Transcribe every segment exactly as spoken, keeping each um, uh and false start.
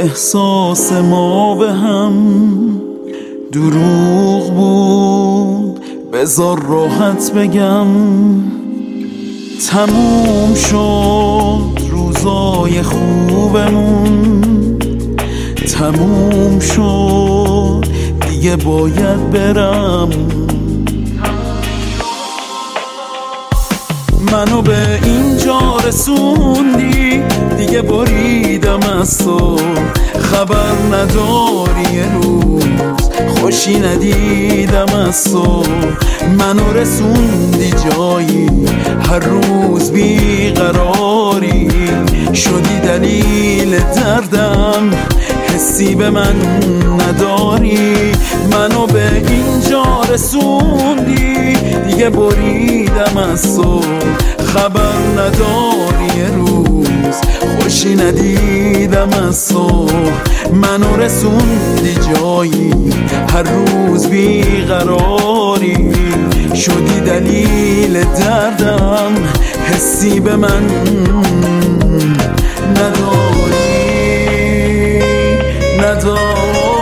احساس ما به هم دروغ بود، بذار راحت بگم. تموم شد روزای خوبمون، تموم شد دیگه باید برم. منو به اینجا رسوندی، دیگه بریدم از تو. خبر نداری یه روز خوشی ندیدم از تو. منو رسوندی جایی هر روز بیقراری، شدی دلیل دردم، حسی به من نداری. منو به اینجا رسوندی، دیگه بریدم از تو. خبر نداری یه روز خوشی ندیدم از تو. منو رسوندی جایی هر روز بیقراری، شدی دلیل دردم، حسی به من نداری نداری.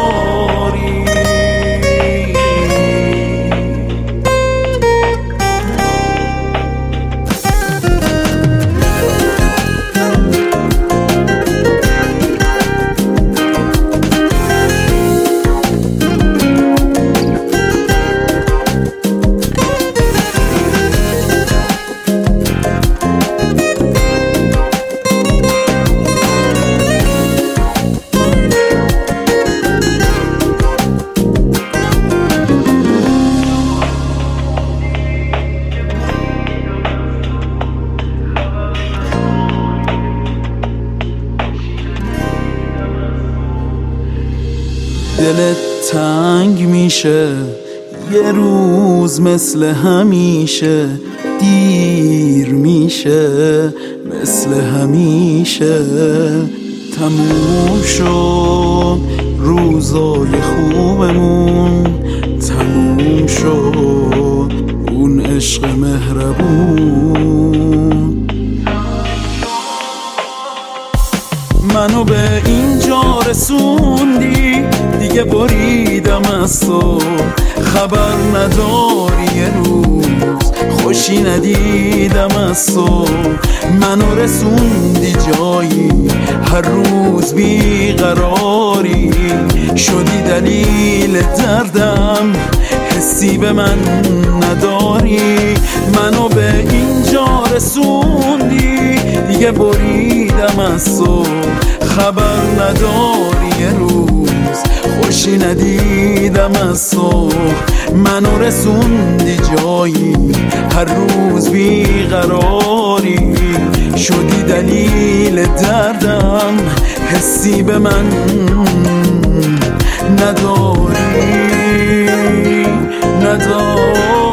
دلت تنگ میشه یه روز مثل همیشه، دیر میشه مثل همیشه. تموم شد روزای خوبمون، تموم شد اون عشق مهربون. منو به اینجا رسوندی، دیگه بریدم از تو. خبر نداری یه روز خوشی ندیدم از تو. منو رسوندی جایی هر روز بیقراری، شدی دلیل دردم، حسی به من نداری. منو به اینجا رسوندی، دیگه بریدم از تو. خبر نداری یه روز خوشی ندیدم از تو. منو رسوندی جایی هر روز بیقراری، شدی دلیل دردم، حسی به من نداری نداری.